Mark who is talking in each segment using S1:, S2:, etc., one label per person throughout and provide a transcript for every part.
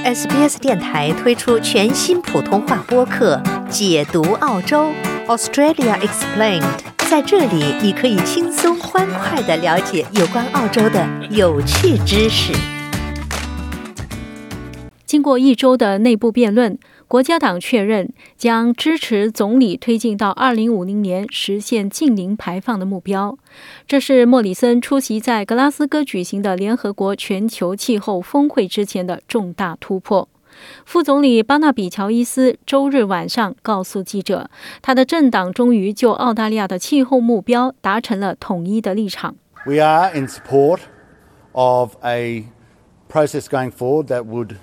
S1: SBS 电台推出全新普通话播客《解读澳洲 Australia Explained》，在这里你可以轻松欢快地了解有关澳洲的有趣知识。
S2: 经过1周的内部辩论，国家党确认将支持总理推进到2050年实现净零排放的目标。这是莫里森出席在格拉斯哥举行的联合国全球气候峰会之前的重大突破。副总理巴纳比·乔伊斯周日晚上告诉记者，他的政党终于就澳大利亚的气候目标达成了统一的立场。
S3: We are in support of a process going forward that would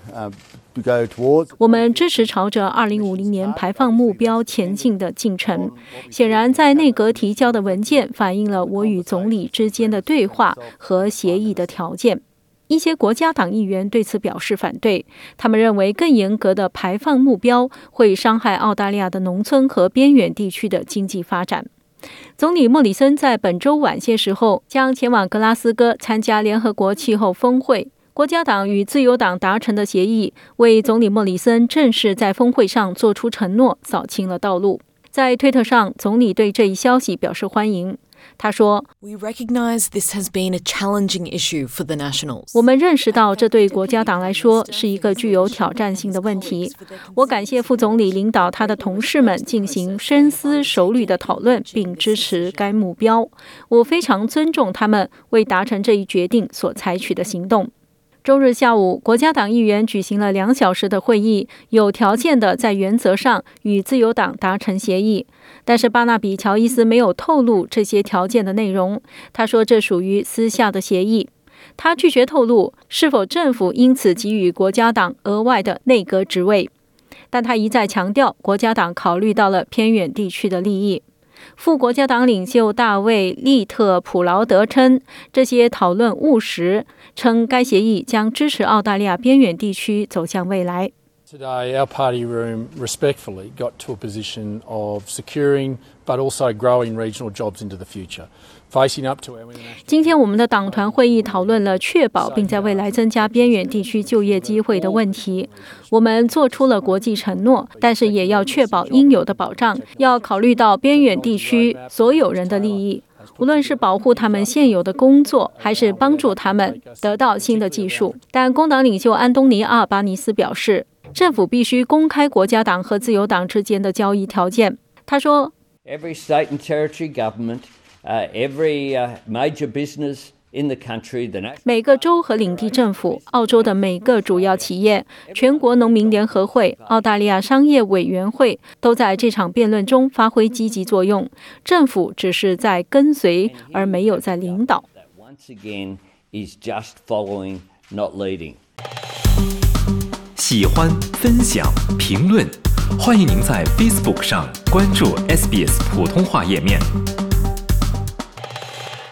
S3: go towards.
S2: 我们支持朝着2050年排放目标前进的进程。显然，在内阁提交的文件反映了我与总理之间的对话和协议的条件。一些国家党议员对此表示反对，他们认为更严格的排放目标会伤害澳大利亚的农村和边远地区的经济发展。总理莫里森在本周晚些时候将前往格拉斯哥参加联合国气候峰会。国家党与自由党达成的协议为总理莫里森正式在峰会上做出承诺扫清了道路。在推特上，总理对这一消息表示欢迎。他说，
S4: We recognize this has been a challenging issue for the Nationals.
S2: 我们认识到这对国家党来说是一个具有挑战性的问题。我感谢副总理领导他的同事们进行深思熟虑的讨论，并支持该目标。我非常尊重他们为达成这一决定所采取的行动。周日下午，国家党议员举行了2小时的会议，有条件的在原则上与自由党达成协议。但是巴纳比·乔伊斯没有透露这些条件的内容，他说这属于私下的协议。他拒绝透露是否政府因此给予国家党额外的内阁职位，但他一再强调国家党考虑到了偏远地区的利益。副国家党领袖大卫·利特普劳德称，这些讨论务实，称该协议将支持澳大利亚边远地区走向未来。
S5: Today, our party room respectfully got to a position of securing but also growing regional jobs into the future. Facing up to our international.
S2: 今天我们的党团会议讨论了确保并在未来增加边远地区就业机会的问题。我们做出了国际承诺，但是也要确保应有的保障，要考虑到边远地区所有人的利益。无论是保护他们现有的工作，还是帮助他们得到新的技术。但工党领袖安东尼·阿尔巴尼斯表示，政府必须公开国家党和自由党之间的交易条件。他说
S6: Every state and territory government, every major business in the country, the
S2: 每个州和领地政府、澳洲的每个主要企业、全国农民联合会、澳大利亚商业委员会都在这场辩论中发挥积极作用。政府只是在跟随，而没有在领导。
S6: once again is just following, not leading.
S7: 喜欢、分享、评论，欢迎您在 Facebook 上关注 SBS 普通话页面。